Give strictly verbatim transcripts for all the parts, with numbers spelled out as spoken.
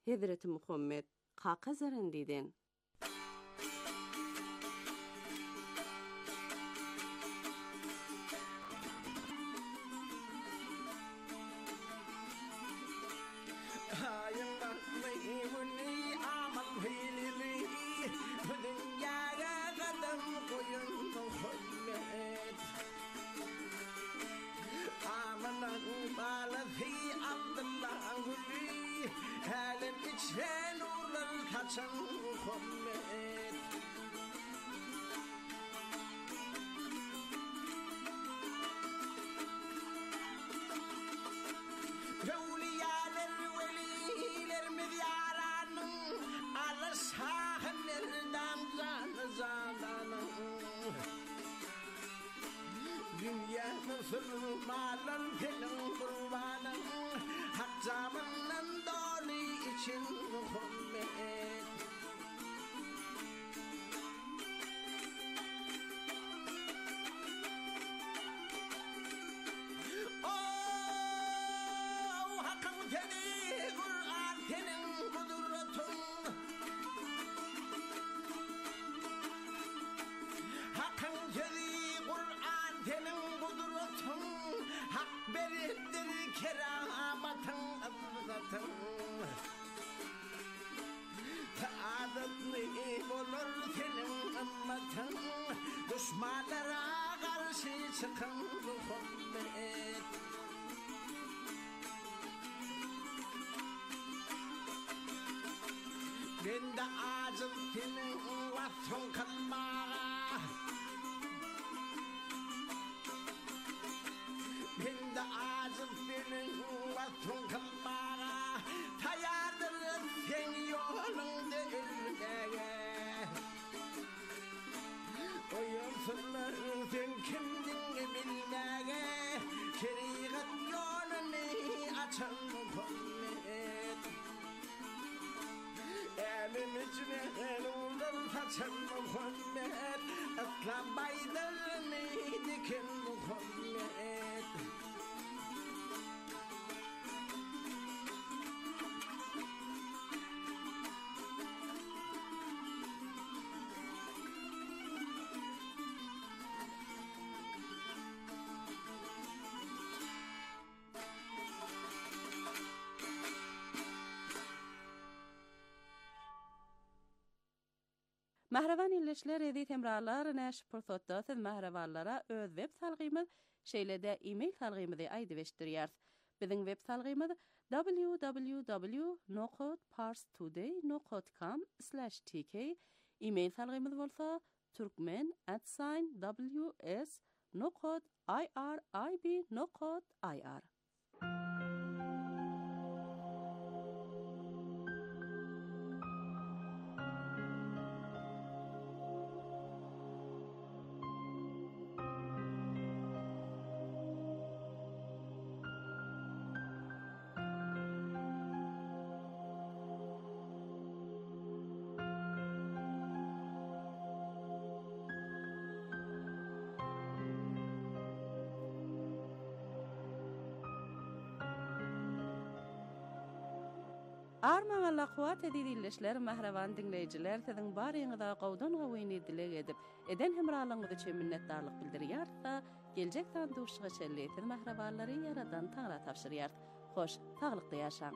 Hazreti Muhammed qaqa zarandiden. Malafi Abdullah Guli Halen içen uğrar kaçan Muhammed Evliyalar veliler midyaranın Ala sahanlerden zan zananın Dünya'nın sırmalan kelin kurbanın Hak zamanın dolu için Muhammed Oh hakkın teni Kur'an tenin kudretun Hakkın teni Kur'an tenin hak verir keramatın azatın Saadatli olur senin ümmetin Düşmanlara karşı çıkın Muhammed Ben de acım senin vatın kalmağa Ben de acım senin vatın kalmağa Tayardır sen yolun değilmeye Oyun sırları sen kimdin bilmeye Şeriat yolunu açan Muhammed Elim içine uğrar saçan Muhammed Aslan baydırını dikin Muhammed Mahravan ilişler edi temralar näş pursatda siz mahravanlara öz web salgymy şeýlede e-mail salgymy aýdy beşdirýär. Biziň web salgymyz w w w nokta parstoday nokta com slash t k. E-mail salgymyz bolsa turkmen at w s nokta i r i b nokta i r. Arman laqwat edilişler mahravan dinleyijiler siziň baryňyza gowdan gowyny dilek edip eden hemralaňyzy üçin minnetdarlyk bildirýär-da geljek sanduqçyga çelleýän mahrawanlary ýaradan taňra tapşyrýar. Hoş, taglykda ýaşaň.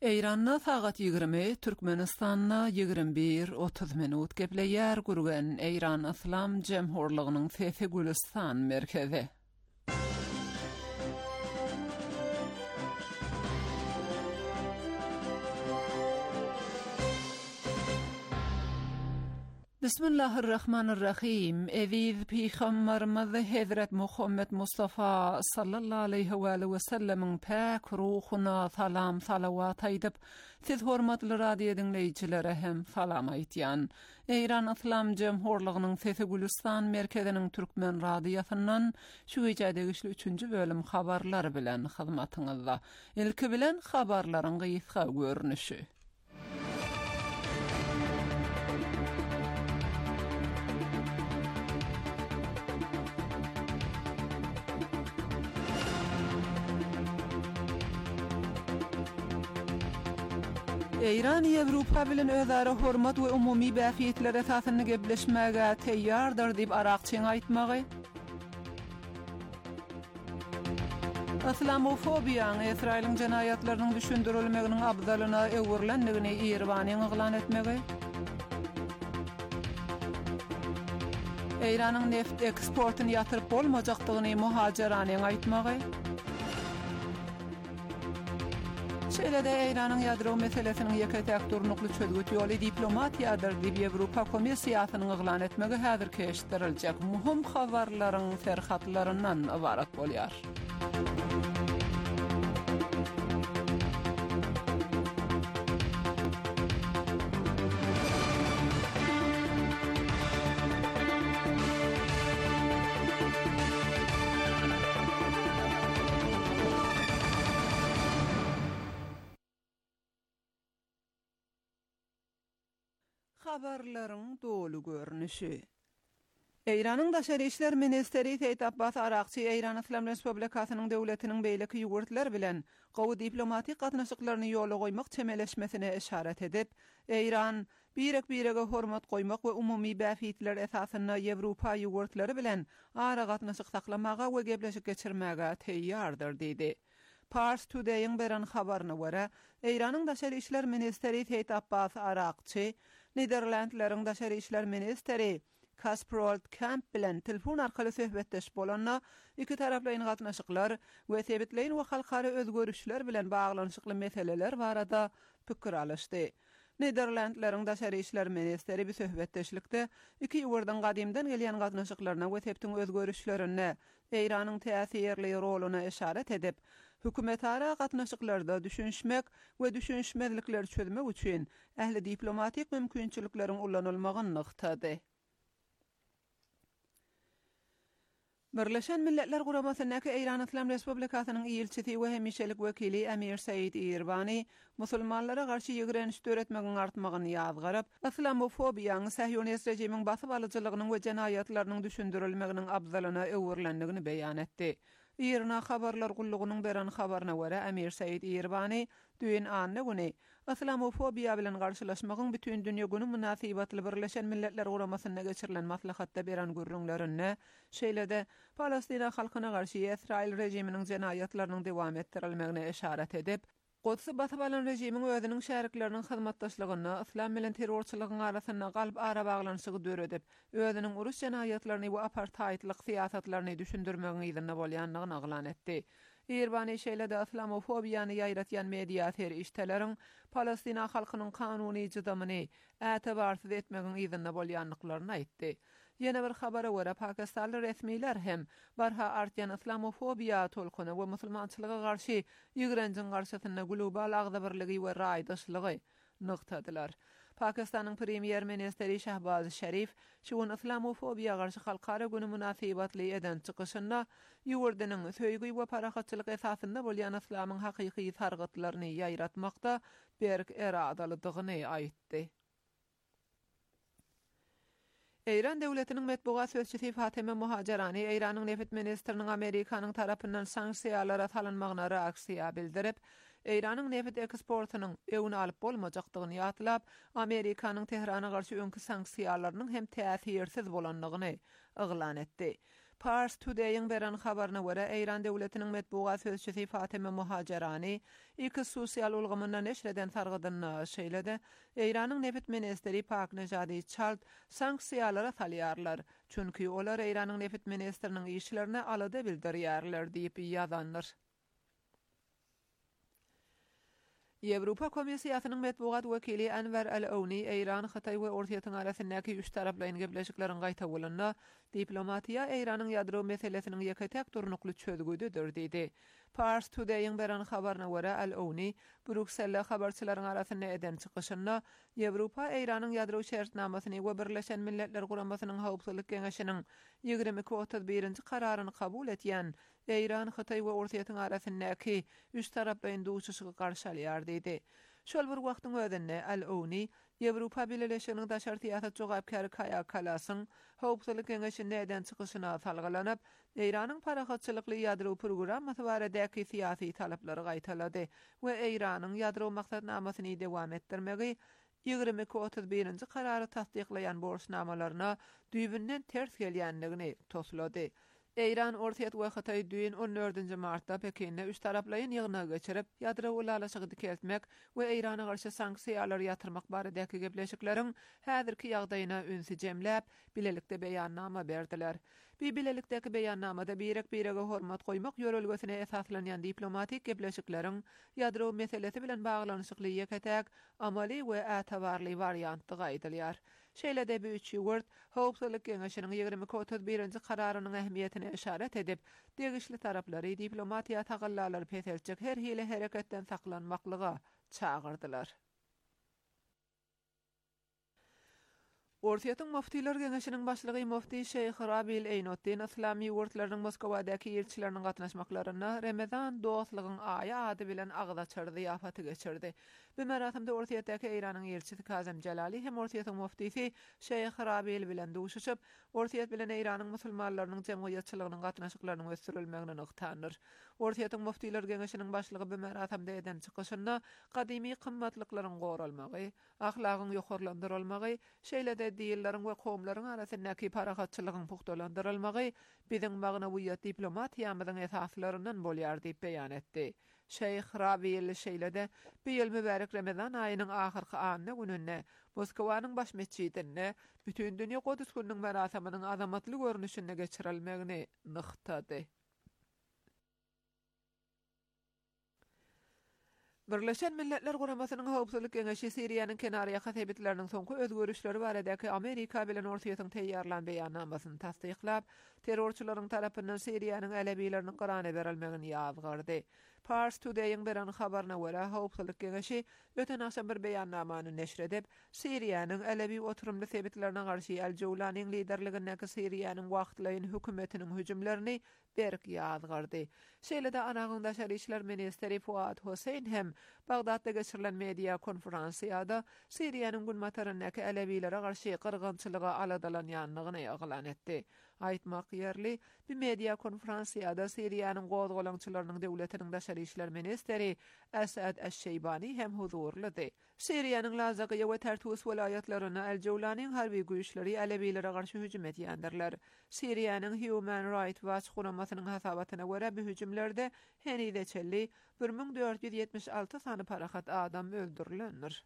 Eýranna sagat ýigirmi, Türkmenistanna ýigirmi bir otuz minut gepleýär gurgen Eýran Islam Jemhurlygynyň Fefe Gülistan merkezi. Bismillahirrahmanirrahim. Eviz Peygamberimiz Hazret Muhammed Mustafa sallallahu aleyhi ve sellem'in pak ruhuna salam salavat aýdyp, siz hormatly radio dinleýijilere hem salam aýtýan. Eýran Islam Jemhurlygynyň Fefe Gülistan merkeziniň Türkmen radiosundan şu gecädegi üçünji bölüm habarlar bilen hyzmatyňyzda. Ilki bilen habarlaryň gysga görnüşi. Eýran Ýewropa bilen özara hormat we umumy bäfiýetler esasyny gepleşmäge teýýardyr diýip Arakçyň aýtmagy. Islamofobiýa Israýlyň jenaýatlarynyň düşündirilmeginiň abdalyna öwürlendigini Irwanyň eglan etmegi. Eýranyň neft eksportyny ýatyryp bolmajakdygyny muhajiranyň aýtmagy. Şeýle-de Eýranyň ýadro meselesiniň ýeke-tek durnukly çözgüt ýoly diplomatiýadyr diýip Ýewropa Komissiýasynyň eglan etmegi häzir keşdiriljek muhim habarlaryň serhatlaryndan ibarat bolýar. Habarlaryň dolu görnüşi. Eýranyň daşary işler ministeri Seyit Abbas Arakçy Eýran Islam Respublikasynyň döwletiniň beýleki ýugurtlar bilen gowy diplomatik gatnaşyklaryny ýola goýmak çemeleşmesine işaret edip, Eýran birek-birege hormat goýmak we umumy bäfiýetler esasyna Ýewropa ýugurtlary bilen ara gatnaşyk saklamaga we gepleşik geçirmäge teýýardyr diýdi. Pars Today'ın beren habaryna görä, Eýranyň daşary işler ministeri Seyit Abbas Arakçy Niderlandlaryň daşary işler ministeri Kasperold Kamp bilen telefon arkaly söhbetdeş bolanna iki taraplaryň gatnaşyklar we sebitleýin we halkara özgörüşler bilen baglanyşykly meseleler barada pikir alışdy. Niderlandlaryň daşary işler ministeri bir söhbetdeşlikde iki ýurdan gadymdan gelýän gatnaşyklaryna we sebitiň özgörüşlerine, Eýranyň täsirli roluna işaret edip, hökümetara gatnaşyklarda düşünşmek we düşünşmezlikleri çözmek üçin ähli diplomatik mümkinçilikleriň ullanylmagyny nykdady. Birleşen Milletler Guramasynyňky Eýran Islam Respublikasynyň ýylçysy we hemişelik wekili Amir Said Irwany musulmanlara garşy ýigrenişi töretmegiň artmagyny ýazgaryp, islamofobiýanyň Sahyonist rejimiň basyp alyjylygynyň we jenaýatlarynyň düşündirilmeginiň abdalyna öwürlendigini beýan etdi. Irna habarlar gullugynyň beren habaryna görä Amir Said Irwany düýün anny güni islamofobiýa bilen garşylaşmagyň bütün dünýä güni munasabatly Birleşen Milletler Guramasyna geçirilen maslahatda beren gürrüňlerini, şeýle-de Palestina halkyna garşy Israil rejiminiň jenaýatlarynyň dowam etdirilmegine işaret edip, Godsy basyp alan rejimiň özüniň şärikleriniň hyzmatdaşlygyny islam bilen terrorçylygyň arasyna galyp ara baglanyşygy döredip, özüniň urus jenaýatlaryny we apartheidlik siýasatlaryny düşündirmegi ýerine bolýanlygyny aglan etdi. Irwany şeýle-de islamofobiýany ýaýratýan mediator işteleriň Palestina halkynyň kanuny jydamyny ätebarsyz etmegiň ýerine bolýanlyklaryny aýtdy. Ýene bir habara görä Pakistanly resmiler hem barha artýan islamofobiýa tolkuny we musulmançylyga garşy ýigrenjiň garşysyna global agdabirligi we raýdaşlygy nyktadylar. Pakistanyň premier ministeri Shahbaz Sharif şu islamofobiýa garşy halkara güni munasabatly eden çykyşynda ýurdunyň söýgü we parahatçylyk esasynda bolýan islamyň hakyky targatlaryny ýaýratmakda berk eradalydygyny aýtdy. Eýran döwletiniň medbugat sözçüsi Fatime Muhajirany Eýranyň neft ministeriniň Amerikanyň tarapyndan sanksiýalara salynmagyna reaksiýa bildirip, Eýranyň neft eksportynyň öwüni alyp bolmajakdygyny ýatlap, Amerikanyň Tehrana garşy öňkü sanksiýalarynyň hem täsirsiz bolanlygyny eglan etdi. Pars Today'in beren habarına göre Eýran döwletiniň medbugat sözçüsi Fatime Muhajerani iki sosial ulgamynda neşreden targydyny şeýledi. Eýranyň nefit ministeri Paknejady Çalt sanksiýalara salýarlar. Çünki olar Eýranyň nefit ministeriniň işlerine alada bildirýärler diýip ýazanlar. Ýewropa Komissiýasynyň medbugat wekili Enver El-Owni Eýran, Hytaý we Ortaýa arasyndaky üç taraplaryň gepleşiklerini gaýta bolanna diplomatiýa Eýranyň ýadro meselesiniň ýeketek durnukly çözgüdidir diýdi. Pars Today'in beren habarına göre El-Owni Brükselle habarçylaryň arasynda eden çykyşynda Ýewropa Eýranyň ýadro şertnamasyny we Birleşen Milletler Guramasynyň howpsuzlyk keňeşiniň ýigirmi otuz birinji kararyny kabul etýän Eýran, Hytaý we Ortaýa arasyndaky üç taraplaryň duşuşygy garşy alýar diýdi. Şol bir wagtyň özünde El-Owni Ýewropa Birleşiginiň daşartyýaty jogapkary Kaja Kallasyň howpsuzlyk keňeşinde eden çykyşyna salgylanyp Eýranyň parahatçylykly ýadro programmasy baradäki syýasy talaplary gaýtalady we Eýranyň ýadro maksatnamasyny dewam etdirmegi ýigirmi otuz birinji karary tasdiklayan borçnamalaryna düýbünden ters gelýändigini toslady. Eýran, Ortaýa we Hytaý düýün on dördünji martda Pekinde üç taraplaryň ýygyna geçirip ýadro ulalaşygy dikeltmek we Eýrana garşy sanksiýalar ýatyrmak baradäki gepleşikleriň häzirki ýagdaýyna ünsi jemläp bilelikde beýannama berdiler. Bu bilelikdeki beýannamada birek birege hormat goýmak ýörelgesine esaslanýan diplomatik gepleşikleriň ýadro meselesi bilen baglanyşykly ýeketek amaly we ätawarly variantdy gaýdylýar. Şeýlede bu üç ýurt howpsuzlyk keňeşiniň ýigirmi otuz birinji kararynyň ähmiýetine işaret edip, degişli taraplary diplomatiýa tagallary peselçek her hile hereketden saklanmaklyga çağırdylar. Ortaýa Muftiler Geňeşiniň başlygy Mufti Şeyh Rabil Eýnotdin Islami ýurtlarynyň Moskovadaky elçileriniň gatnaşmaklaryna Ramazan dostlygyň aýy ady bilen agdaçary ýafaty geçirdi. Bu merasimde Ortaýadaky Eýranyň elçisi Kazem Jalali hem Ortaýa Muftisi Şeyh Rabil bilen duşuşyp, Ortaýa bilen Eýranyň musulmanlarynyň jemgyýetçiligining gatnaşyklarynyň ösdürilmegine yktandyr. Ortaýa Muftiler Geňeşiniň başlygy bu merasimde eden çykyşynda gadymy kymmatlyklaryň goralmagy, ahlagyň ýokarlandyrylmagy, şeýlede diýillerin we kowmlaryň arasyndaky parahatçylygyň puhtalandyrylmagy biziň magnawiýat diplomatiýamyzyň esaslaryndan bolýar diýip beýan etdi. Şeyh Rabil şeýlede bu ýyl mübarek Ramazan aýynyň ahyrky anyny gününde Moskowanyň baş mesçidinde bütün dünýä Godus gününiň merasiminiň azamatly görnüşinde geçirilmegini nyktady. Birleşen Milletler Guramasynyň howpsuzlyk keňeşi Siriýanyň kenarya hasebetleriniň soňky özgörüşleri baradaky Amerika bilen Ortaýatyň teýýarlan beýannamasyny tasdiklap, terrorçylaryň tarapyndan Siriýanyň elebileriniň gyrana berilmegini ýazgardy. Pars Today'in beren habarına göre howpsuzlyk keňeşi öten akşam bir beýannamany neşr edip, Siriýanyň elebi oturumly sebetlerine garşy El-Jawlanyň liderligindäki Siriýanyň wagtlaýyn hökümetiniň hüjümlerini berk ýazgardy. Şeýlede Anagynda Şäher işler ministeri Fuat Hosein hem Bagdatda geçirilen media konferensiýada Siriýanyň günmataryndaky elebilere garşy gyrgynçylyga aladalanýanlygyny ýaglan etdi. Aýtmak ýerli, bu media konferensiýada Siriýanyň gozgolançylarynyň döwletiniň daşary işler ministeri Esad Eş-Şeýbani hem huzurlydy. Siriýanyň Lazaky we Tartus welaýatlaryna El-Jawlanyň harby güýçleri elebilere garşy hüjüm etýändirler. Siriýanyň Human Rights Watch guramasynyň hasabatyna görä bu hüjümlerde henide çelli bir ming dört yüz ýetmiş alty sany parahat adam öldürilendir.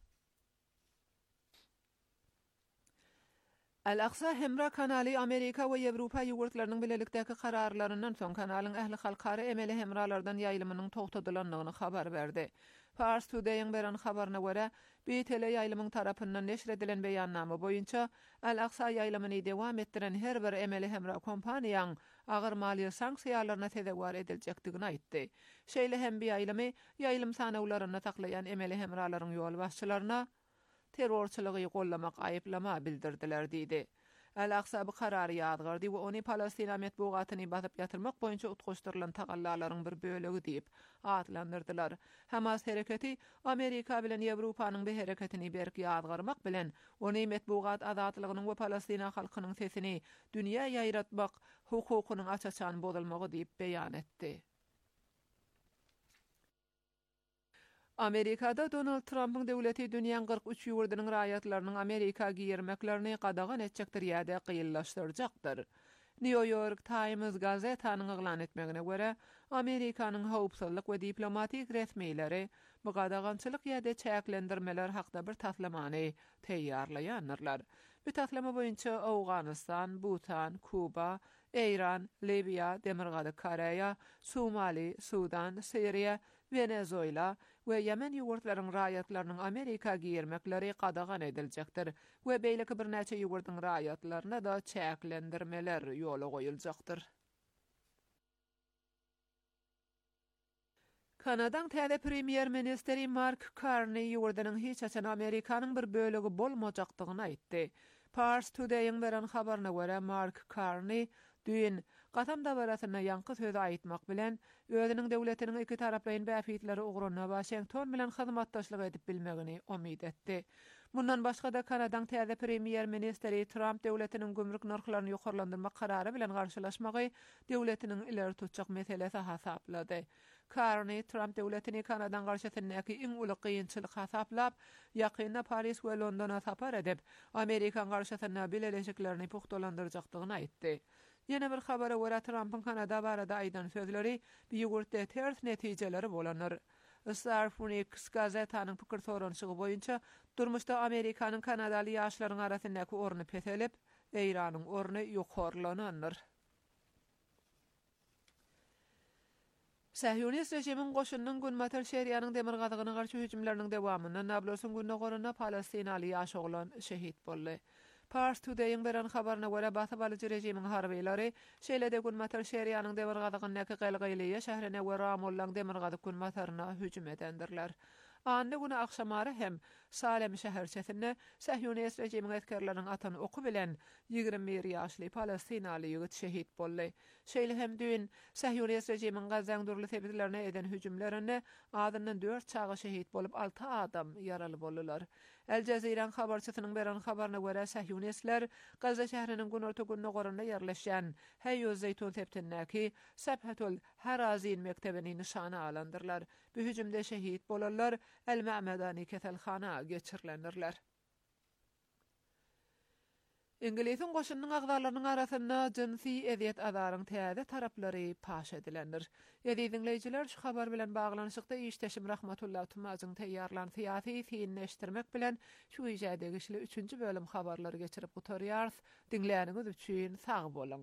Al-Aqsa Hemra kanaly Amerika we Ýewropa ýurtlarynyň bilelikdäki kararlaryndan soň kanalyň ähli halkary emeli hemralardan ýaýlymynyň togtadylanlygyny habar berdi. Pars Today'in beren habaryna görä, bu tele ýaýlymyň tarapyndan neşr edilen beýannama boýunça Al-Aqsa ýaýlymy dewam etdiren her bir emeli hemra kompaniýaň agyr maliýe sanksiýalaryna tedewar ediljekdigini aýtdy. Şeýle hem bu ýaýlymy ýaýlym sanawlaryna taklayan emeli hemralaryň ýol başçylaryna terrorçylygy gollamak aýyplama bildirdiler diýdi. Al-Aqsa bu karary ýadgardy we ony Palestina medbugatyny basyp ýatyrmak boýunça utgaşdyrylan tagallalaryň bir bölegi diýip adlandyrdylar. Hamas hereketi Amerika bilen Ýewropanyň bu hereketini berk ýadgarmak bilen ony medbugat azatlygynyň we Palestina halkynyň sesini dünýä ýaýratmak hukukynyň açaçan bozulmagy diýip beýan etdi. Amerikada Donald Trump'ın döwleti dünýäň kırk üç ýurdunyň raýatlarynyň Amerika giyermeklerini qadagan etjekdir ýa-da gynlaşdyrjakdyr. New York Times gazetanyň ýylan etmegine görä, Amerikanyň howpsuzlyk we diplomatik resmiýleri bu gadagançylyk ýa-da çäklendirmeler hakda bir taslamany teýýarlaýanlar. Bu taslama boýunça Awganistan, Bhutan, Kuba, Iran, Libya, Demirgady Koreya, Somali, Sudan, Syria, Venezuela we Yemen ýurtlaryň raýatlarynyň Amerika girmekleri qadagan ediljekdir we beýleki bir näçe ýurtlaryň raýatlaryna da çäklendirmeler ýola goýuljakdyr. Kanadaň täze premier ministeri Mark Carney ýurdunyň hiç açan Amerikanyň bir bölegi bolmajakdygyny aýtdy. Pars Today'ın beren habaryna görä Mark Carney düýün gatam dabarasyna ýanky söz aýtmak bilen özüniň döwletiniň iki taraplaryň bäfitleri ugruna Washington bilen hyzmatdaşlyk edip bilmegini umyt etdi. Bundan başga da Kanadaň täze premier ministeri Trump döwletiniň gümrük narhlaryny ýokarlandyrmak karary bilen garşylaşmagy döwletiniň ileri tutjak meselesi hasaplady. Carney Trump döwletini Kanadaň garşysyndaky iň uly kynçylyk hasaplap, ýakynda Paris we Londona sapar edip, Amerikan garşysynda bileşiklerini puhtalandyrjakdygyny aýtdy. Ýene bir habara görä Trump'ın Kanada barada aýdan sözleri biýugurtda ters netijeleri bolanlar. Star Phoenix gazetanyň pikir soranşygy boýunça durmuşda Amerikanyň Kanadaly ýaşlaryň arasyndaky orny peselip, Iranyň orny ýokarlananlar. Sahyonist rejimiň goşunynyň Günmatar şeriýanyň demirgadygyna garşy hüjümleriniň dewamynda Nablusyň günnägoruna Palestinaly ýaş oglan şehit boldy. Pars Today'ın beren habaryna görä basyp alyjy rejimiň harbiýlary şeýlede Günmatar şeriýanyň demirgadygynyň gylgylygy şäherine we Ramollaň demirgady Günmataryna hüjüm edendirler. Andy güni akşamary hem Salem şäherçesinde Sahyonist rejimiň etkerleriniň atan oku bilen ýygrimi bir ýaşly Palestinaly ýigit şehit boldy. Şeýle hem düýün Sahyonist rejimiň Gazaň durly sebitlerine eden hüjümlerinde adyndan dört çagy şehit bolup alty adam ýaraly boldylar. El Jazeera habarçysynyň beren habaryna görä Sahyonistler Gaza şäheriniň günorta günnägorunda ýerleşen Hayyuz Zeytun septindäki Sabhatul Harazin mektebini nişana alandyrlar. Bu hüjümde şehit bolanlar El-Ma'medani keselhana geçirilendirler. İngilisin goşunynyň agdarlarynyň arasynda jinsi eziýet azaryň täze taraplary paş edilendir. Edi dinleýijiler şu habar bilen baglanyşykda işteşim Rahmatullah Tumazyň teýýarlan syýasy fiýinleşdirmek bilen şu ýerde geçili üçünçü bölüm habarlary geçirip gutarýar. Dinleýäniňiz üçin sag boluň.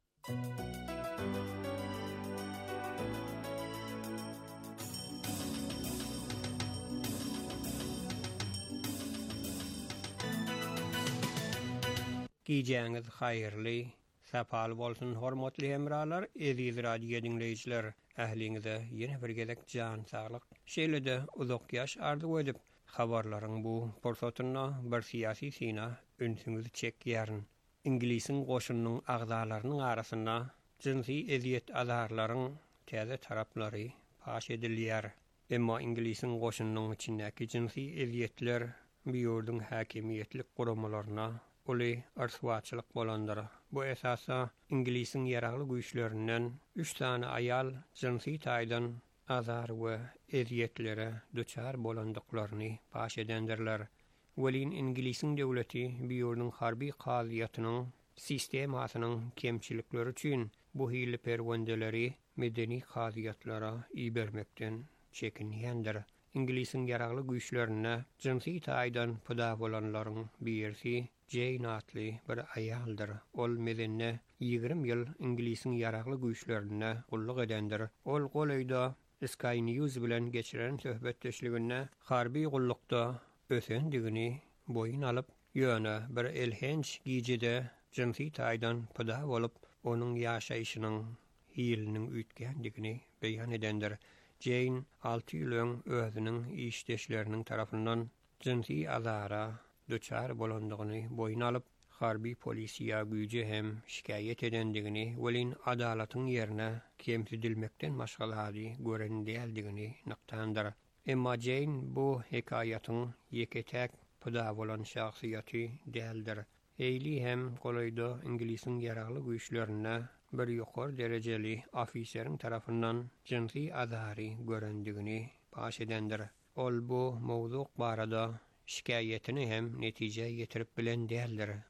Giyeceğiniz hayırlı, sapal bolsun hormatly hemralar, eziz radio dinleyijiler, ähliňize ýene bir gezek jan saglyk. Şeýlede uzak ýaş arzu edip, habarlaryň bu porsatyna bir syýasy sina ünsüňizi çekýärin. İngilisiň goşunynyň agzalarynyň arasynda jinsi eziýet azarlaryň täze taraplary paş edilýär. Emma İngilisiň goşunynyň içindäki jinsi eziýetler bir ýurdun häkimiýetlik guramalaryna Oli arswaçylyk bolandyr. Bu esasa İngilisiň ýaragly güýçlerinden üç tane ayal jinsi taýdan azar we eziýetlere duçar bolandyklaryny paş edendirler. Welin İngilisiň döwleti bir ýurdun harby gaziýatynyň sistemasynyň kemçilikleri üçin bu hili perwendeleri medeni gaziýatlara ibermekden çekinýändir. İngilisiň ýaragly güýçlerine jinsi taýdan pida bolanlaryň birisi Jane atly bir ayaldyr. Ol medenne ýygrimi ýyl İngilisiň ýaragly güýçlerine gulluk edendir. Ol golaýda Sky News bilen geçiren söhbetdeşliginde harby gullukda ösendigini boyun alyp ýöne bir elhenç gijede jinsi taýdan pida bolup onuň ýaşaýyşynyň hiliniň üýtgendigini beýan edendir. Jane alty ýyl özüniň işdeşleriniň tarapyndan jinsi azara duçar bolandygyny boyun alyp harby polisiýa güýje hem şikaýet edendigini welin adalatyň ýerine kemsidilmekden maşgalady gören däldigini nyktandyr. Emma Jane bu hekaýatyň ýeketek pida bolan şahsiýaty däldir. Eýli hem golaýda İngilisiň ýaragly güýçlerine bir ýokary derejeli ofiseriň tarapyndan jinsi azary görendigini paş edendir. Ol bu mowzuk barada şikaýetini hem netije getirip bilen däldir.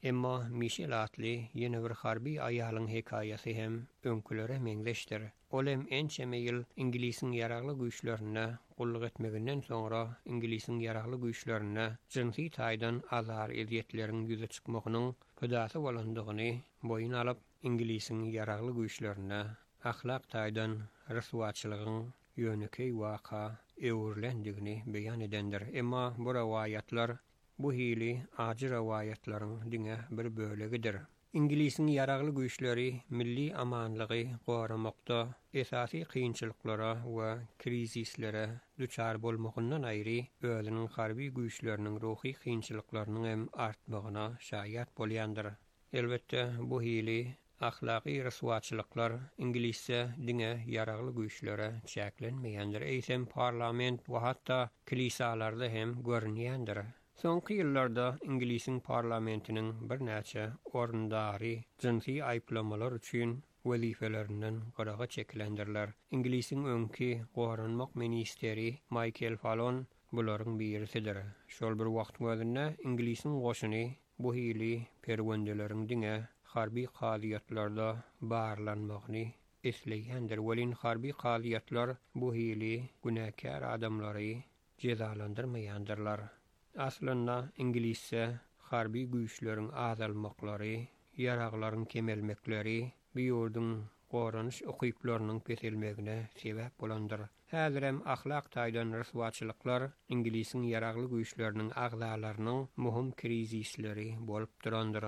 Emma Michel Atli yeni bir harbi ayalyň hekaýasy hem öňkülere meňzeşdir. Olem ençeme ýyl İngilisin ýaragly güýçlerine gulluk etmeginden soňra İngilisin ýaragly güýçlerine jinsy taýdan azar eziyetleriň ýüze çykmagynyň pydasy bolandygyny boyun alyp İngilisin ýaragly güýçlerine ahlak taýdan ryswaçylygyň ýönükey waka öwürlendigini beýan edendir. Emma bu rewayatlar bu hili acı rewayatlaryň diňe bir bölegidir. İngilisin ýaragly güýçleri milli amanlygy goramakda esasy kynçylyklara we krizislere duçar bolmagyndan aýry özüniň harby güýçleriniň ruhy kynçylyklarynyň hem artmagyna şaýat bolýandyr. Elbetde bu hili ahlaki ryswaçylyklar İngilizce diňe ýaragly güýçlere çäklenmeýändir. Eýsem parlament we hatda kilisalarda hem görnýändir. Soňky ýyllarda İngilisin parlamentiniň bir näçe orundary jinsy aýplamalar üçin wezifelerinden garaga çekilendirler. İngilisin öňki goranmak ministeri Michael Fallon bularyň birisidir. Şol bir wagt gözünde İngilisin goşuny bu hili perwendeleriň diňe harbi qadiyatlarda barlanmagyny esleýändir. Welin harbi qadiyatlar bu hili günäkär adamlary cezalandyrmaýandyrlar. Aslında İngilizce harbi güýçleriň azalmaklary, ýaraglaryň kemelmekleri bir ýurdun goranyş okyplarynyň peselmegine sebäp bolandyr. Häzirem ahlak taýdan ryswaçylyklar İngilisin ýaragly güýçleriniň agzalarynyň muhim krizisleri bolup durandyr.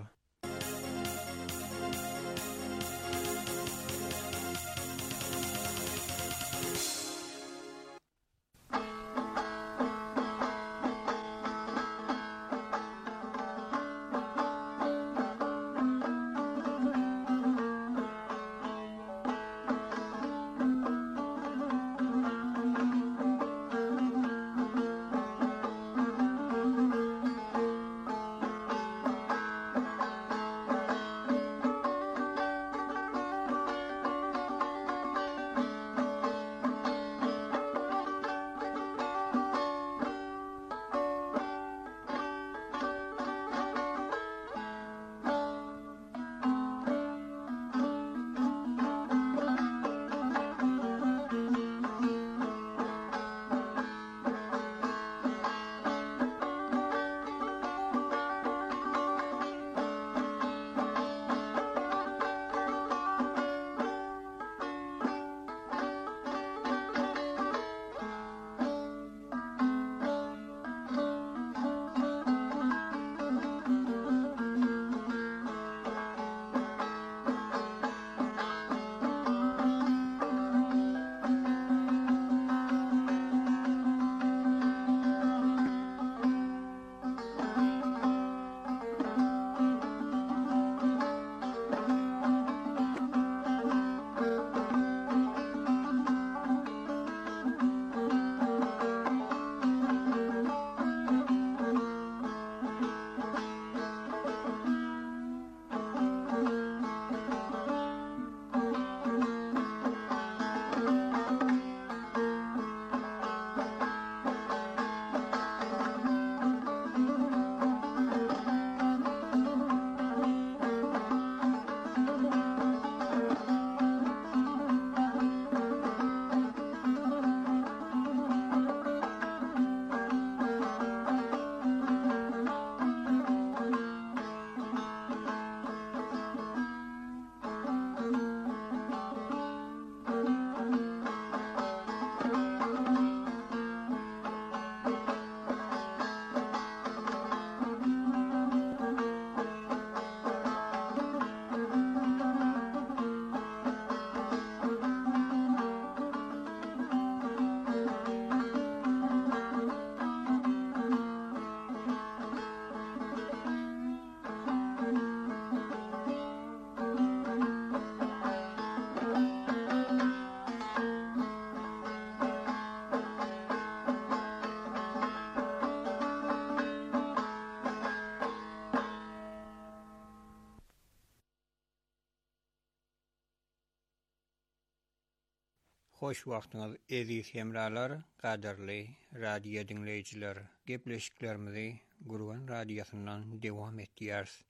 Hoş wagtyňyz eziz hemralar, gaderli radio dinleýijiler. Gepleşiklerimizi Gurban radiosundan dewam etdirýäris.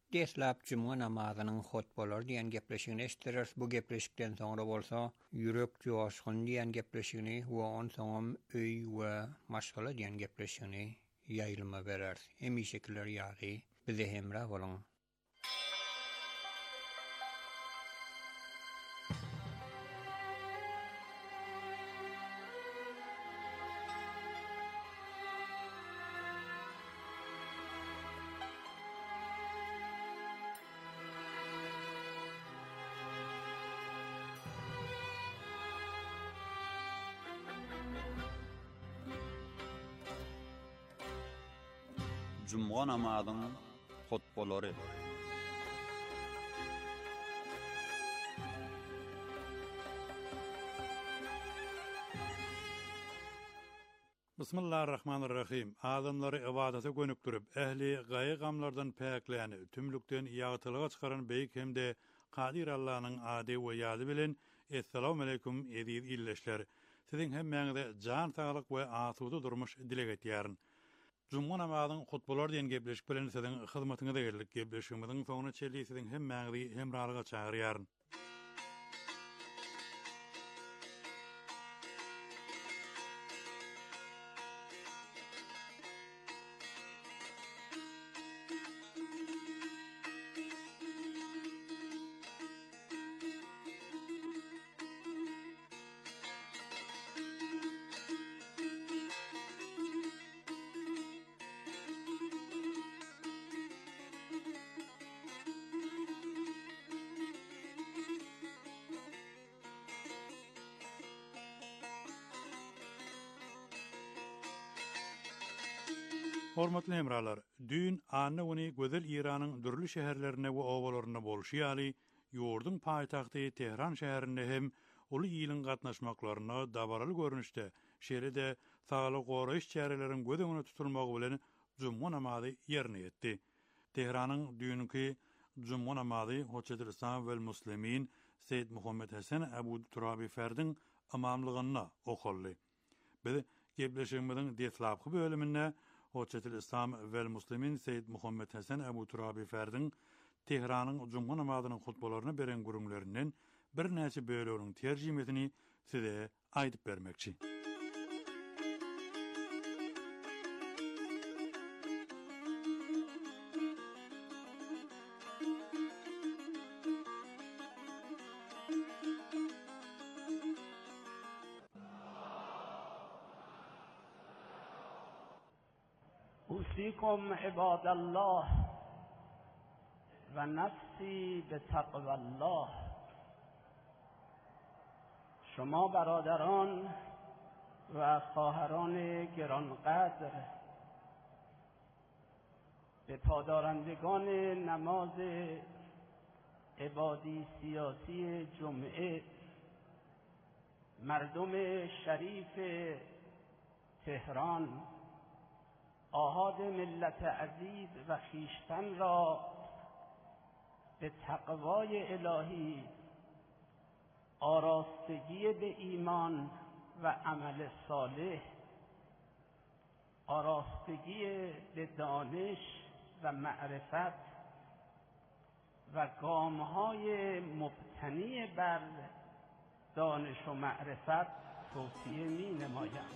Deslap cuma namazynyň hutbolar diýen gepleşigini eşitdiler. Bu gepleşikden soňra bolsa, ýürek joşgun diýen gepleşigini we on soňam öý we maşgala diýen gepleşigini ýaýlyma berer. Emi şekiller ýaly bize hemra bolan. Cuma namazynyň hutbolary. Bismillahirrahmanirrahim. Adamlary ibadata gönükdirip, ähli gaýy gamlardan päkläni, tümlükden ýagtylyga çykaran beýik hemde Qadir Allah'nyň ady we ýady bilen Assalamu aleykum edip illeşler. Siziň hemmeňize jan saglyk we asuda durmuş dilek etýärin. Cuma namazynyň hutbolar diýen gepleşik bilen siziň hyzmatyňyza geldik. Gepleşigimiziň soňuna çeli siziň hemmeňizi hemralyga çagyrýaryn. Hormatly hemralar, dün anna ony gözel İranyň dürli şäherlerine we owalaryna bolşy ýaly, ýurdun paýtagty Tehran şäherinde hem uly ýylyň gatnaşmaklaryna dabaraly görnüşde, şeýle-de saglyk goraýyş çäreleriň göz öňüne tutulmagy bilen Cuma namazy ýerine ýetdi. Tehranyň dünkü Cuma namazy Hoçatyl Islam we Muslimin Seyyid Muhammed Hasan Abu Turabi Ferdiň imamlygyna okuldy. Biz gepleşigimiziň deslapky bölüminde Hoçatyl Islam we Muslimin Seyyid Muhammed Hasan Abu Turabi Ferdiň Tehranyň Cuma namazynyň hutbalaryny beren gürümlerinden bir näçe bölügiň terjimetini size aýdyp bermekçi. أوصيكم عباد الله ونفسي بتقوى الله. شما برادران و خواهران گرانقدر، به پادارندگان نماز عبادی سیاسی جمعه، مردم شریف تهران، آحاد ملت عزیز و خویشتن را به تقوای الهی، آراستگی به ایمان و عمل صالح، آراستگی به دانش و معرفت و گام‌های مبتنی بر دانش و معرفت توصیه می‌نمایم.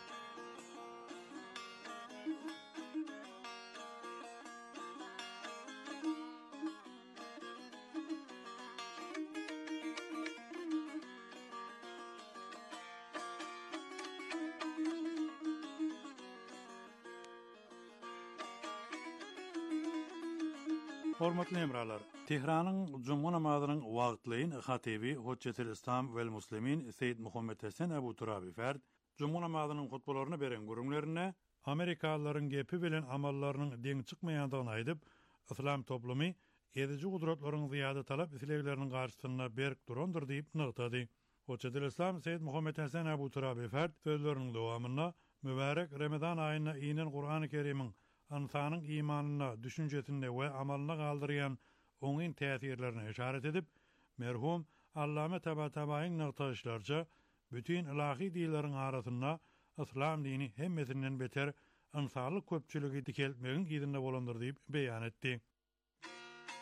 Hormatly hemralar, Tehranyň Cuma namazynyň wagtlyň hatibi Hoçatyl Islam we Muslimin Seyyid Muhammed Hasan Abu Turabi Ferd Cuma namazynyň hutbalaryny beren gürümlerine Amerikalılaryň gepi bilen amallarynyň deň çykmaýandygyny aýdyp, Islam toplumy edici gudratlaryň zyýada talap islegleriniň garşysyna berk durandyr diýip nygtady. Hoçatyl Islam Seyyid Muhammed Hasan Abu Turabi Ferd sözleriniň dowamynda mübarek Ramazan aýyna inen Qur'an-ı Kerimiň insanyň imanyna, düşünjesinde we amalyna galdyrýan oňyn täsirlerine işaret edip, merhum Allame Tabatabaýyň nagtaşlarça bütün ilahi dinleriň arasynda Islam dini hemmesinden beter insanlyk köpçüligi dikelmegin gidinde bolandyr diýip beýan etdi.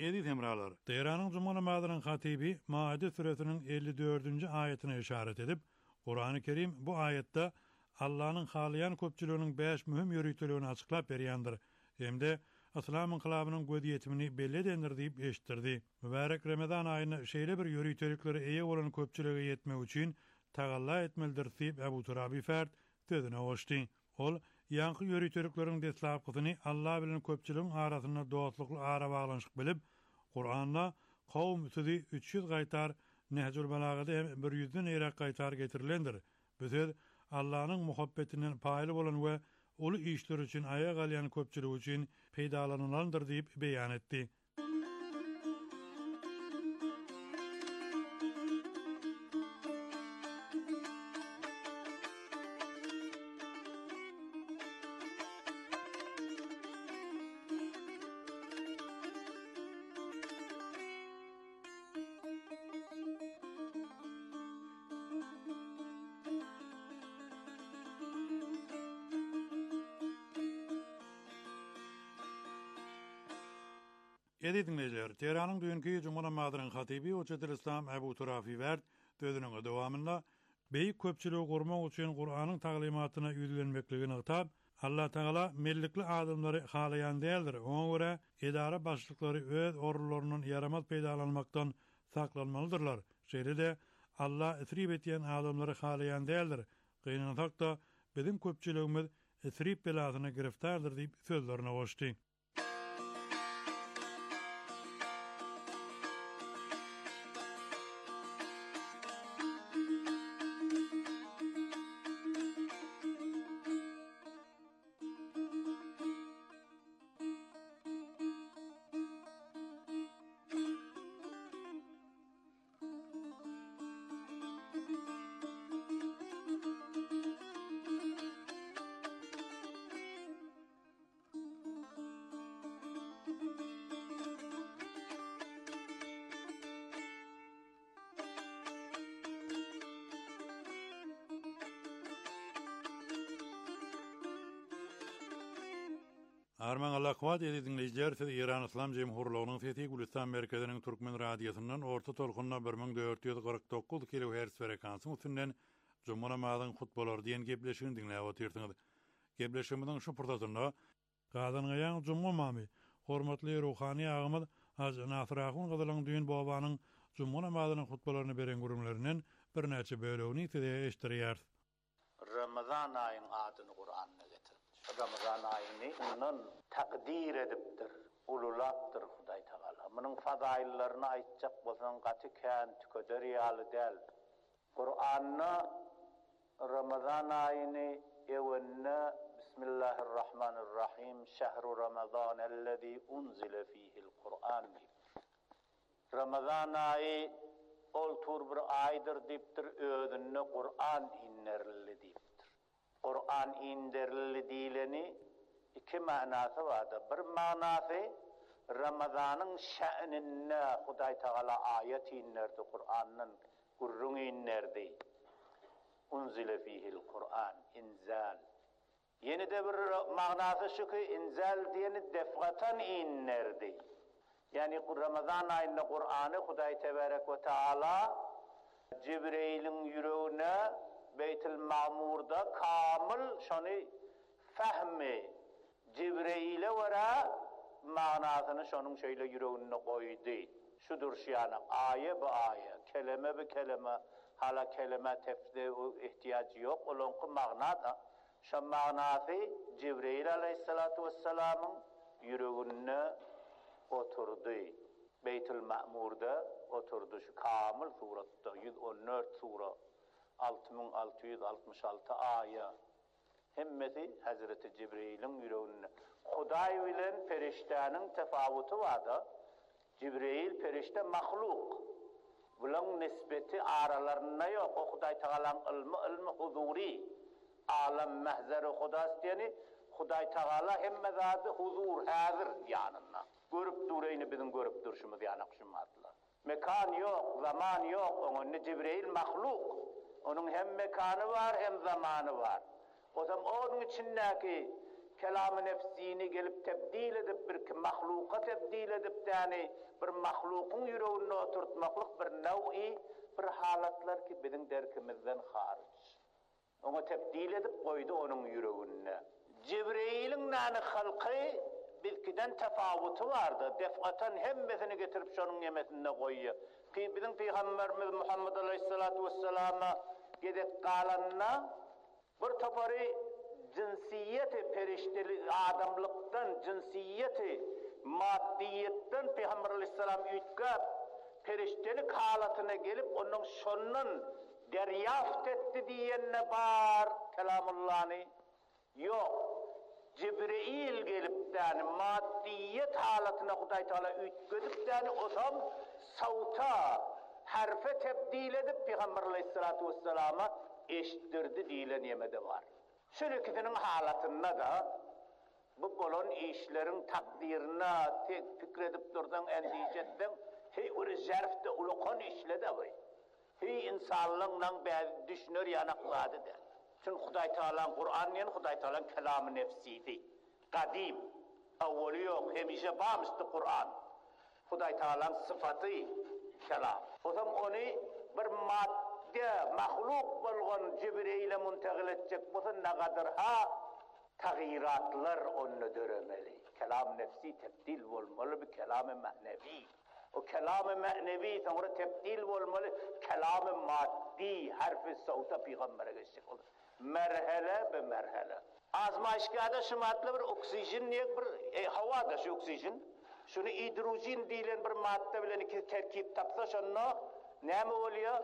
Edit hemralar, Tehran'ın Cuma namazının hatibi Maide suresinin elli dördüncü ayetine işaret edip, Kur'an-ı Kerim bu ayette Allah'ın halayan köpçülüğünün beş mühim yürütülüğünü açıklap berýändir. Hemde İslam inkılabının gödiyetimini belli edendir deyip eşittirdi. Mübarek Ramazan ayını şeýle bir yürütülükleri eýe bolan köpçülüge yetmek üçin tagalla etmelidir deyip Ebu Turabi Fert sözüne goşdy. Ol ýanky yürütülüklerin deslapysyny Allah bilen köpçülüğün arasynda dostlukly ara baglanşyk bilip, Kur'an'da kavm sizi üç yüz gaýtar, Nehjul Balagada bir yüzden eýrek gaýtar getirilendir. Bu söz Allah'ın muhabbetinden paýly bolan we ulu işler üçin aýa galýan köpçülük üçin peýdalananlar diýip beýan etdi. Edi dinleyijiler, Tehran'ın dünkü Cuma namazynyň hatibi Hoçatyl İslam Ebu Turabi Fert sözüniň dowamynda beýik köpçüligi gurmak üçin Kur'anyň taglimatyna ýüzlenmekligini ýytyp, Allah Taala mellikli adamlary halayan däldir. Oňa görä edara başlyklary öz orunlarynyň yaramaz peýdalanmakdan saklanmalydyrlar. Şeýle-de Allah isrip etýän adamlary halayan däldir. Gynanykda bizim köpçüligimiz isrip belasyna giriftardyr diýip sözlerine goşdy. Arman Allah kuat edi dinleyijiler, siz İran İslam Jemhurluğunyň Fethi Gülistan merkeziniň Türkmen radiosynyň orta tolkunna bir ming dört yüz gyrk dokuz kilohertz frekansy üstünden Cuma namazynyň hutbalary diýen gepleşigini dinläp oturýarsyňyz. Gepleşigimiziň şu purtatynda gazanyň Cuma mamy, hormatly ruhany agymyz Hacı Nasir Ahun Gazalyň düýün babanyň Cuma namazynyň hutbalaryny beren gurumlarynyň bir näçe bölegi size eşitdirýär. Ramazan ayının adını Kur'an'na getirmiş. Ramazan ayını onun takdir edipdir, ululaptır Huday Teala. Bunun fadaillarını aytacak bolsan gatyken tüköder ýaly del. Kur'an'na Ramazan ayını evenne Bismillahirrahmanirrahim Şehru Ramazan ellezî unzile fîhil Kur'an. Ramazan ayı oltur bir aydır diptir, özünne Kur'an innerli diptir. Kur'an innerli dileni iki manası vardır. Bir manası Ramazan'ın şe'ninne Huday Teala ayet innerdi, Kur'an'ın gurrun innerdi. Unzile fihil Kur'an, inzal. Yeni de bir manası şu ki inzal diyeni defgatan innerdi. Yani Ramazan ayında Kur'an'ı Huday Tebarek ve Teala Cibreil'in yüreğine Beyt-ül Ma'mur'da kamil şonu fehmi Cibreil'e vara manasını şonun şöyle yüreğine koydu. Şudur şiyana ayet bu ayet, kelime bu kelime, hala kelime tefsir ihtiyacı yok. Olonku manada şu manası Cibril aleyhissalatu vesselam'ın yüreğine oturdu. Beyt-ül Ma'mur'da oturdu şu kamil suratta yüz on dört sura altı bin altı yüz altmış altı ayet. Hemmeti Hazreti Cibril'in yüreğine. Huday bilen periştenin tefavutu vardı. Cibril perişte mahluk. Bunun nispeti aralarında yok. O Huday Teala'nın ilmi ilmi huzuri. Alem mehzer-i Hudas diyeni Huday Teala hemme zatı huzur hazır yanına. Görüp durayını bizim görüp duruşumuz yanakşımadılar. Mekan yok, zaman yok. Onun Cibril mahluk. Onun hem mekanı var hem zamanı var. O zaman onun içindeki kelam-ı nefsini gelip tebdil edip bir mahluka tebdil edip yani bir mahlukun yüreğine oturtmaklık bir nev'i bir halatlar ki bizim derkimizden hariç. Onu tebdil edip koydu onun yüreğine. Cibril'in nani halkı bilkiden tefavutu vardı. Defatan hemmesini getirip şunun yemesine koyuyor. Ki bizim Peygamberimiz Muhammed Aleyhisselatü Vesselam'a gidip kalanına bir toparı cinsiyeti perişteli adamlıktan, cinsiyeti maddiyetten Peygamber Aleyhisselam ütkab periştelik halatına gelip onun şunun deryaft etti diyenine var kelamullah'ını. Yok. Cibril gelip yani maddiyet halatına Huday Teala ütküdüp yani o tam savta harfe tebdil edip Peygamber Aleyhisselatü Vesselam'a eşittirdi diyen yemede var. Şu ikisinin halatında da bu bolon işlerin takdirine tek fikredip durdan endişetten hey bir zerfte ulukon işle de var. Hey insanlığından bazı düşünür yanakladı der. Çünkü Huday Teala'nın Kur'an'ın Huday Teala'nın kelam-ı nefsiydi. Kadim, evveli yok, hemişe bağımızdı Kur'an. Huday Teala'nın sıfatı kelam. O zaman onu bir madde, mahluk bulgun Cibril'e muntegil edecek. Bu da ne kadar ha tağyiratlar onu döremeli. Kelam-ı nefsi tebdil olmalı bir kelam-ı manevi. O kelam-ı manevi sonra tebdil olmalı kelam-ı maddi harf-i savta Peygamber'e geçecek olur. Merhele be merhele. Azmaşkada şumatlı bir oksijen niyek bir e, hava da şu oksijen. Şunu hidrojen diyen bir madde bilen iki terkip tapsa şunu ne mi oluyor?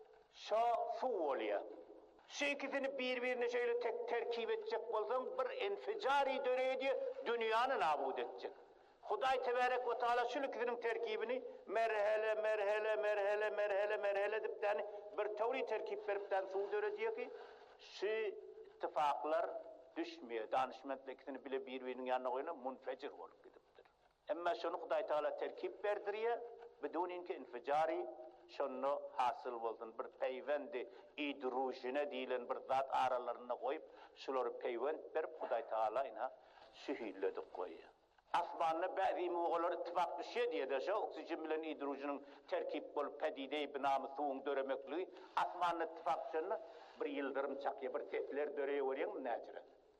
Şu su oluyor. Şu ikisini birbirine şöyle tek terkip edecek olsan bir infecari döneydi dünyanı nabud edecek. Huday Tebarek ve Teala şu ikisinin terkibini merhele merhele merhele merhele merhele edip yani bir tevri terkip verip su dönecek ki şu ittifaklar düşmüyor. Danışmentle ikisini bile birbirinin yanına koyuna munfecir olup gidiptir. Ama şunu Huday Teala terkip verdiriyor. Bedûninki infecari şunu hasıl oldun. Bir peyvendi hidrojene diyilen bir zat aralarına koyup şuları peyvend verip Huday Teala ina sühilledik koyuyor. Asmanına bazı muğalar ittifak düşüyor diye de şu oksijen bilen hidrojenin terkip bolup pedide-i binamı suğun döremekliği asmanına ittifak düşüyor bir yıldırım çakıya bir tepkiler döreye uğrayan necire.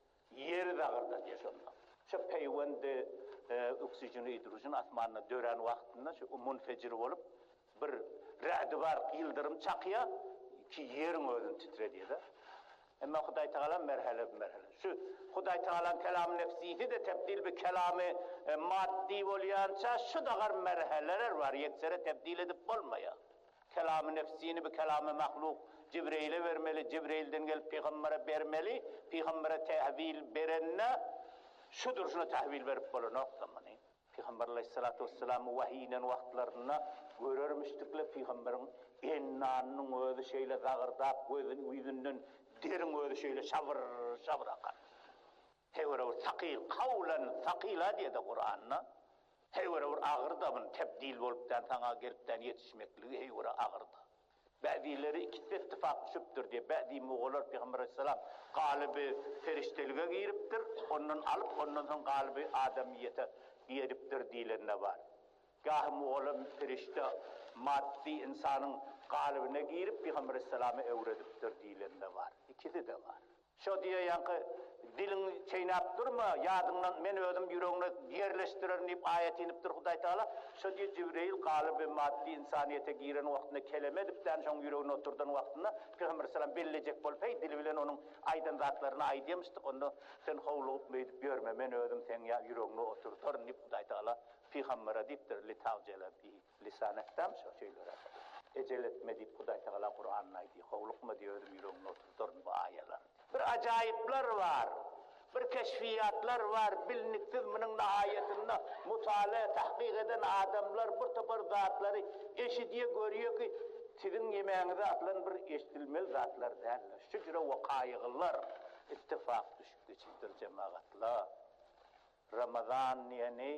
Yeri dağırda diye şundan. Şu peyvendi e, oksijen hidrojen asmanına dören vaktinde şu munfecir olup bir ra'dı var yıldırım çakıya ki yerin özün titrediyor da. Ama Huday Teala merhale merhale. Şu Huday Teala'nın kelam-ı nefsiydi de tebdil bir kelamı e, maddi olayanca şu dağar merhaleler var. Yeksere tebdil edip olmaya. Kelam-ı nefsini bir kelam-ı mahluk Cibril'e vermeli. Cibril'den gelip Peygamber'e vermeli. Peygamber'e tehvil verenine şudur şuna tehvil verip olur noktamanı. Peygamber Aleyhisselatü Vesselam'ı vahiyinen vaktlarına görürmüştükle Peygamber'in ennanının özü şeyle dağırdap gözünün yüzünden derin öyle şöyle şavır şavır akar. Hevre vur sakil, kavlen sakila diye de Kur'an'na. Hevre vur ağırda bunun tebdil oluptan sana gelipten yetişmekliği hevre ağırda. Bazıları ikisi ittifak düşüptür diye. Bazı muğular Peygamber Aleyhisselam galibi ferişteliğe giriptir. Onun alıp onun son galibi adamiyete giriptir diyenler var. Gah muğular ferişte maddi insanın galibine girip Peygamber Aleyhisselam'ı evrediptir diyenler var. İkisi de var. Şu diye yankı dilin çeynap durma, yadından men özüm yüreğine yerleştirir deyip ayet iniptir Huday Teala. Şu diye Cibril galibi maddi insaniyete giren vaktinde kelime edip den son yüreğine oturduğun vaktinde Peygamber Aleyhisselam bellecek bol pey dili bilen onun aydın zatlarına ay demiştik. Onu sen hovluğup meydip görme men özüm sen ya yüreğine oturtur deyip Huday Teala Peygamber'e deyiptir li tavcele bi lisanettem şu şeylere. Ecel etme deyip Huday Teala Kur'an'ına diye hovluk mu diyor yüreğine oturtur bu ayeler. Bir acayipler var, bir keşfiyatlar var, biliniksiz bunun nihayetinde mutala, tahkik eden adamlar bu topar zatları eşi diye görüyor ki sizin yemeğinize atılan bir eşitilmeli zatlar derler. Şu cüre vakayıgılar ittifak düşüp geçiktir cemaatla. Ramazan yani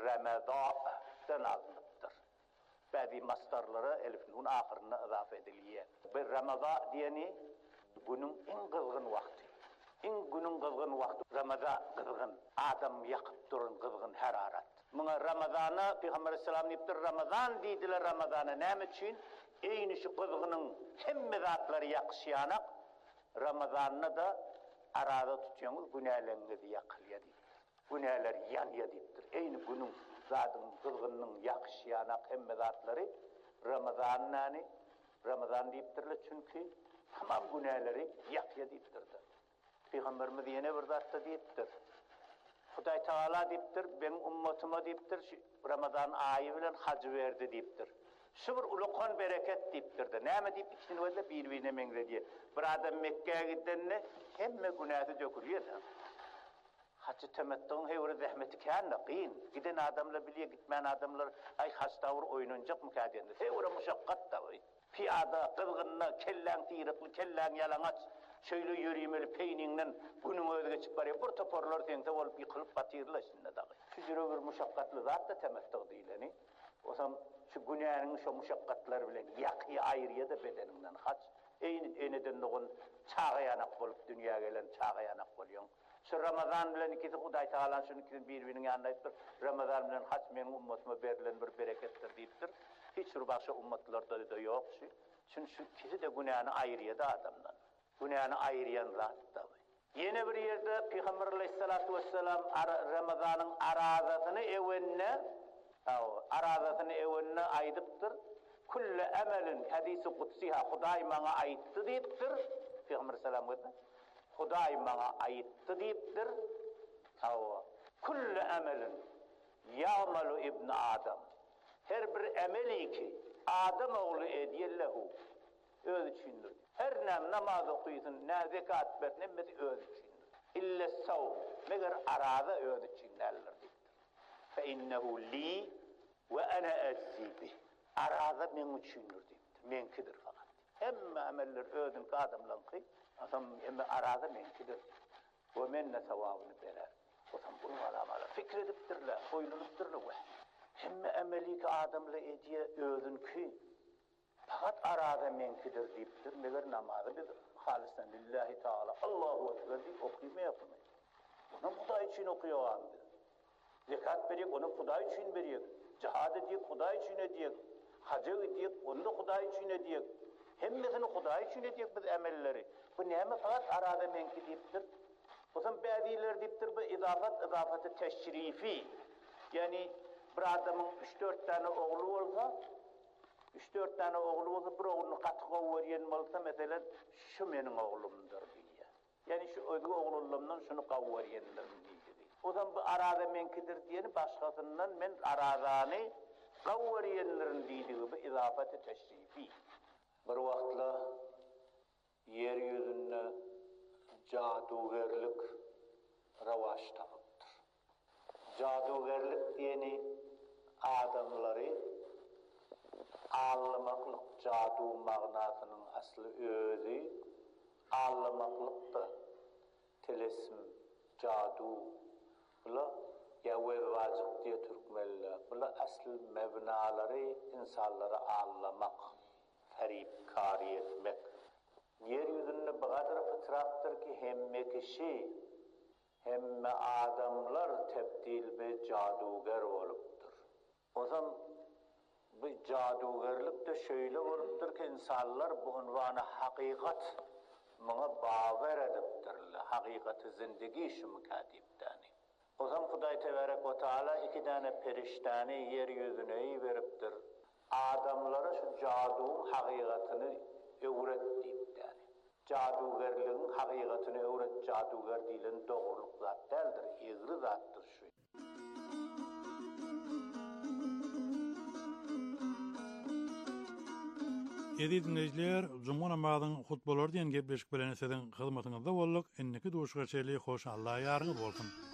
Ramazan'dan alınıptır. Bazı mastarlara elifin ahırına izafe ediliyor. Bir Ramazan diyeni bunun en kızgın vakti. in günün kızgın vakti Ramazan kızgın, adam yakıp durun kızgın hararet. Mına Ramazan'a Peygamber Aleyhisselam deyiptir, Ramazan deydiler Ramazan'a ne için? Eyni şu kızgının hemme zatları yakışıyanak, Ramazan'na da arada tutuyorsunuz, günahlarınızı yakılıyor deyiptir. Günahlar yanıyor deyiptir. Eyni günün zatın kızgınının yakışıyanak hemme zatları Ramazan'na ne? Ramazan deyiptirler çünkü tamam günahları yakıyor deyiptir. Peygamberimiz yine bir zatta deyiptir. Huday Teala deyiptir, ben ummatıma deyiptir, Ramazan ayı bilen hacı verdi deyiptir. Şu bir ulukon bereket deyiptir de. Näme deyip içini öyle birbirine mengre diye. Bir adam Mekke'ye gidenle hemme günahı dökülüyor da. Hacı temettüğün hevri zahmeti kâhne kıyın. Giden adamla biliyor, gitmeyen adamlar ay hastavur oynanacak mı kâdiyendir. Hevri muşakkat da var. Piyada, kızgınna, kellan tiyirikli, kellan yalanaç. Şöyle yürüyümeli peyninden günün öyle geçip var ya, bir toparlar tente olup yıkılıp batırırlar şimdi dağı. Şu cürü bir muşakkatlı zat da temettüğü değil. O zaman şu günahının şu muşakkatları bilen yakıyı ayrıya da bedeninden haç. Eyni eneden doğun çağı yanak olup dünya gelen çağı yanak oluyor. Şu Ramazan bilen ikisi Huday Teala'nın şunu ikisinin birbirinin yanında ettir. Ramazan bilen haç benim ummatıma verilen bir berekettir deyiptir. Hiç bir başka ummatlarda da yok. Çünkü şu ikisi de günahını ayrıya da adamdan. Günahını ayırayan zat da var. Yine bir yerde Peygamber Aleyhissalatu vesselam Ramazan'ın arazatını evenne arazatını evenne aydıptır. Kulle emelin hadisi kutsiha Huday bana ayıttı deyiptir. Peygamber Aleyhisselam dedi. Huday bana ayıttı deyiptir. Kulle emelin ya'malu ibn Adam. Her bir emeli ki Adam oğlu ediyellehu öz içindir. Her nem namaz okuysun, ne zekat ver, ne mesi öz içindir. İlle savm, meğer arada öz içinlerler deyiptir. Fe innehu li ve ana eczi bih. Arada men içindir deyiptir. Menkidir fakat. Hemme ameller özün kadımlan ki, adam hemme arada menkidir. Ve menne sevabını verer. O zaman bunu alamala fikrediptirler, oynanıptırlar. Hemme emeli ki adamla ediye özün ki, fakat arada menkidir deyiptir. Meğer namazı bir halisten lillahi Teala Allahu Ekber deyip okuyma yapmayın. Onu Huday için okuyor o anda. Zekat veriyek, onu Huday için veriyek. Cihad ediyek, Huday için ediyek. Hacı ediyek, onu da Huday için ediyek. Hemmesini Huday için ediyek biz emelleri. Bu neyme fakat arada menki deyiptir. O zaman badiler deyiptir bu idafat, idafat-ı teşrifi. Yani bir adamın üç dört tane oğlu olsa, üç dört tane oğlu olsa bir oğlunu katığa veriyen olsa mesela şu benim oğlumdur diye. Yani şu ödü oğlumdan şunu kavveriyendir diye. O zaman bu arada menkidir diyeni başkasından ben aradani kavveriyenlerin dediği bu izafet-i teşrifi. Bir vaktla yeryüzünde cadugerlik ravaş tapıptır. Cadugerlik diyeni adamları ağlamaklık cadu mağnasının aslı özü ağlamaklıktı. Telesm, cadu bula ya vevvacık diye Türkmenler bula asıl mevnaları insanları ağlamak, ferip kari etmek. Yeryüzünde bağdır fıtrattır ki hemme kişi hemme adamlar tebdil ve caduger oluptur. O zaman bu cadugerlik de şöyle oluptur ki insanlar bu unvanı hakikat bana bağver ediptirler. Hakikati zindagi şu mükadiptani. O zaman Huday Tebarek ve Teala iki tane periştani yeryüzüne veriptir. Adamlara şu caduğun hakikatini öğret deyiptani. Cadugerliğin hakikatini öğret caduger değilin doğruluk zat değildir. İğri zattır şu. Edi dinleyiciler, Cuma namazının hutbaları diyen gepleşik bilen eseden hizmetinizde bolluk, enniki duşga çeyli hoş Allah'a yarınız olsun.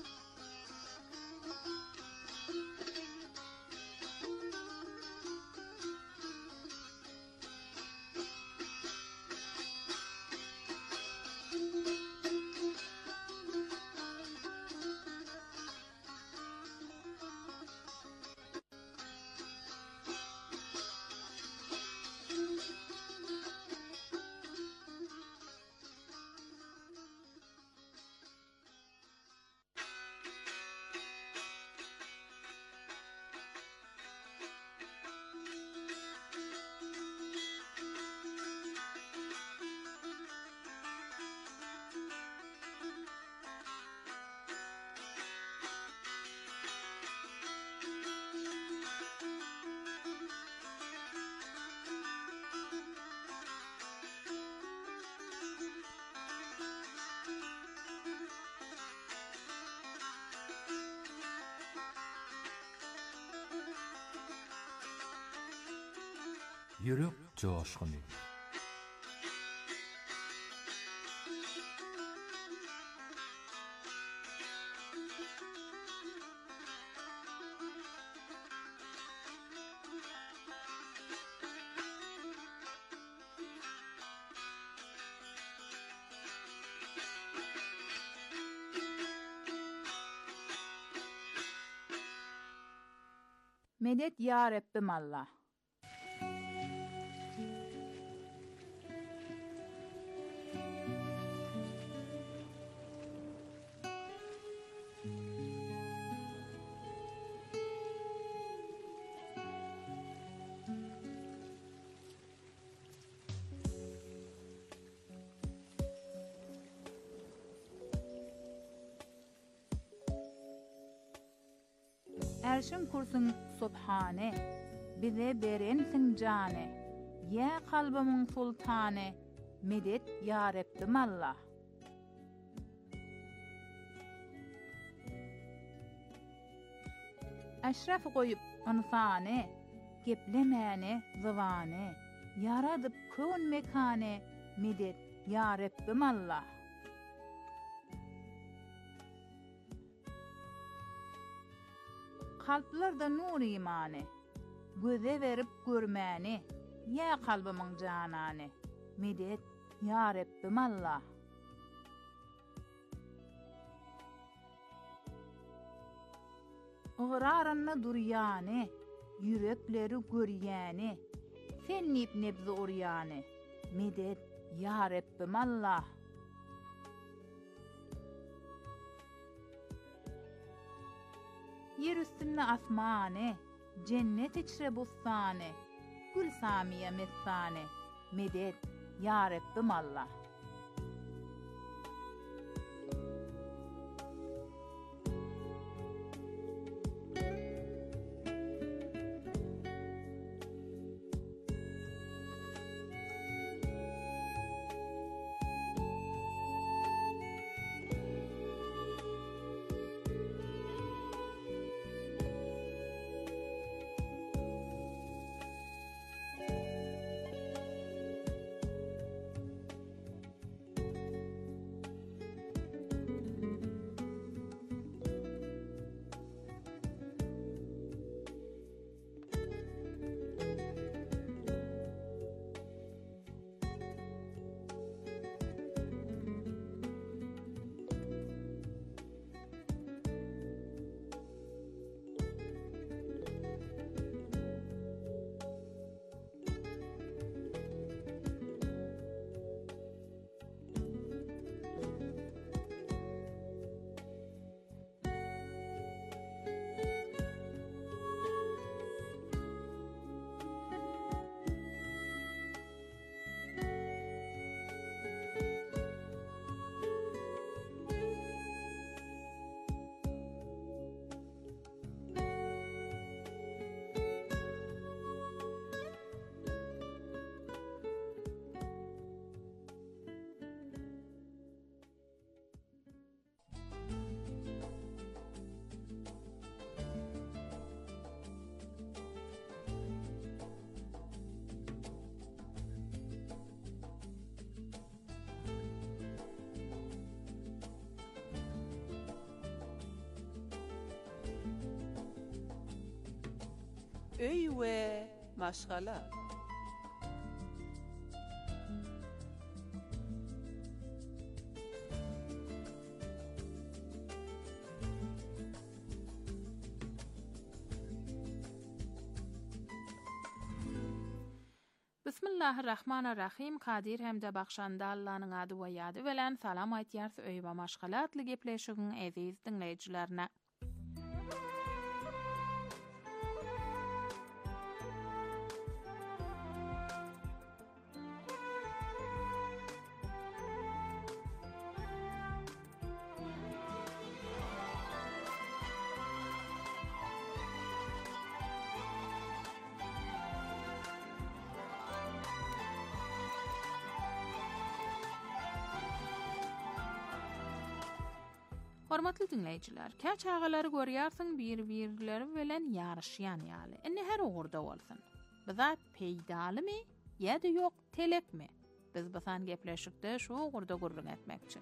yürek coşkuny. Medet ya Rabbim Allah. Erşin kursun subhane, bize berensin cane, ya kalbımın sultane, medet ya Rabbim Allah. Eşref koyup ansane, geplemene zıvane, yaradıp kön mekane, medet ya Rabbim Allah. Kalplarda nur imane, göze verip görmeni, ya kalbımın canane, medet ya Rabbim Allah. Iğrarınna duryane, yürekleri görýäni, sennip nebzi uryane, medet ya Rabbim Allah. Yer üstünde asmane, cennet içre bustane, gül samiye mestane, medet ya Rabbim Allah. Öy we maşgala. Bismillahirrahmanirrahim. Kadir hem de bakşanda Allah'ın adı ve yadı veren salam aytýars öy we maşgalatly gepleşigin aziz dinleýijilerine. Hormatly dinleýijiler, käç ağalary görýärsiň bir-birleri bilen ýarışýan ýaly. Indi her ugurda bolsun. Bu zat peýdalymy ýa-da ýok telekmi? Biz basan gepleşikde şu gurda gurrun etmekçi.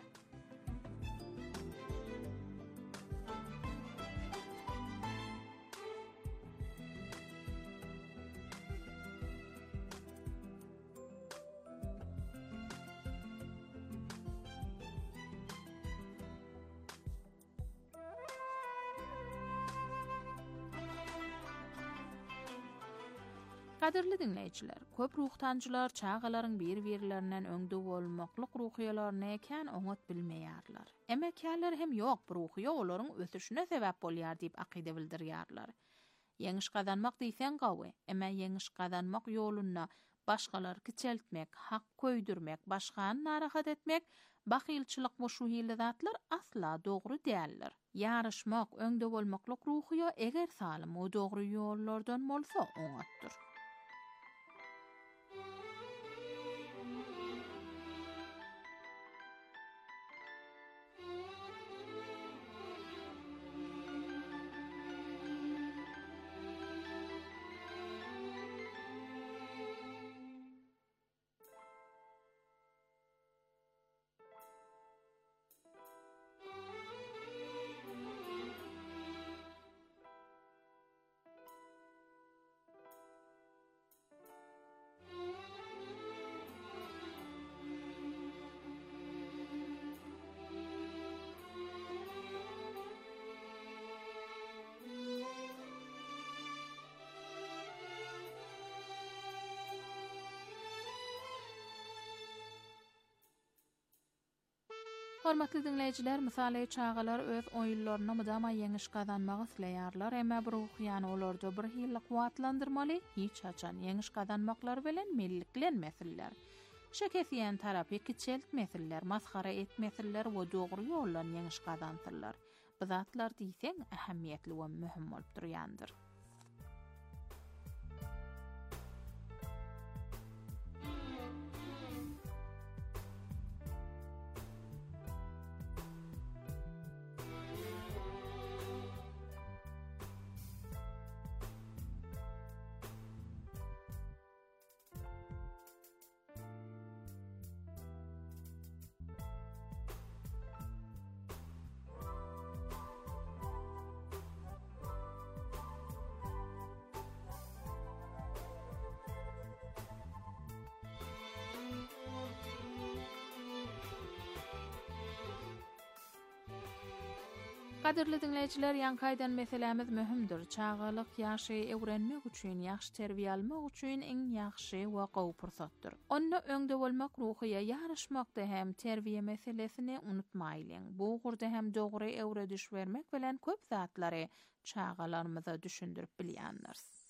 Kadirli dinleyijiler, köp ruhtanjylar çağalaryň bir-birlerinden öňde bolmaklyk ruhyalaryny eken oňat bilmeýärler. Emekärler hem ýok, bu ruhya olaryň ösüşine sebäp bolýar diýip akide bildirýärler. Ýeňiş gazanmak diýsen gawy, emma ýeňiş gazanmak ýolunda başgalary kiçeltmek, hak köýdürmek, başgany narahat etmek, bahylçylyk we şu hili zatlar asla dogry däldir. Ýarışmak, öňde bolmaklyk ruhya eger salym o dogry ýollardan bolsa oňatdyr. Hormatly dinleyijiler, misaly çağalar öz oýunlaryna mydama ýeňiş gazanmagy isleýärler, emma bir ruhyan olarda bir hili kuwatlandyrmaly, hiç açan ýeňiş gazanmaklary bilen melliklenmesinler. Şekesiýen tarapy kiçeltmesinler, maskara etmesinler we dogry ýollan ýeňiş gazantyrlar. Bu zatlar diýseň ähemmiýetli we mühim bolup durýandyr. Kadirli dinleyijiler, ýankaýdan meselemiz mühimdir. Çağalyk ýaşy öwrenmek üçin, ýaxşy terbiýe almak üçin iň ýaxşy we gowy pursatdyr. Onda öňde bolmak ruhyja ýarışmakda hem terbiýe meselesini unutmaýlyň. Bu gurda hem dogry öwre düş bermek bilen köp zatlary çağalarymyza düşündirip bilýänler.